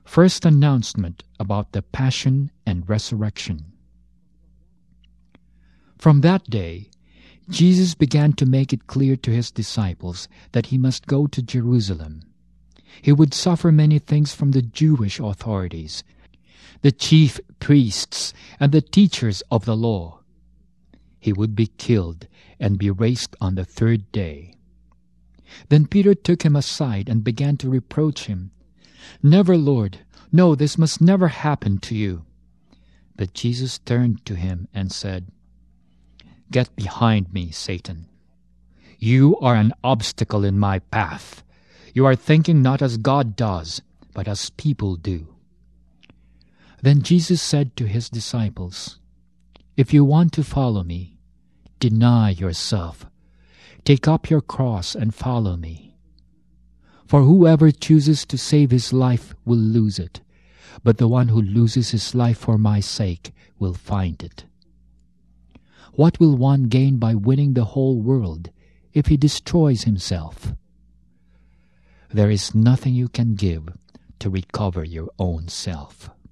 First announcement about the Passion and Resurrection. From that day, Jesus began to make it clear to his disciples that he must go to Jerusalem. He would suffer many things from the Jewish authorities, the chief priests, and the teachers of the law. He would be killed and be raised on the third day. Then Peter took him aside and began to reproach him. "Never, Lord! No, this must never happen to you." But Jesus turned to him and said, "Get behind me, Satan. You are an obstacle in my path. You are thinking not as God does, but as people do." Then Jesus said to his disciples, "If you want to follow me, deny yourself. Take up your cross and follow me. For whoever chooses to save his life will lose it, but the one who loses his life for my sake will find it. What will one gain by winning the whole world if he destroys himself? There is nothing you can give to recover your own self."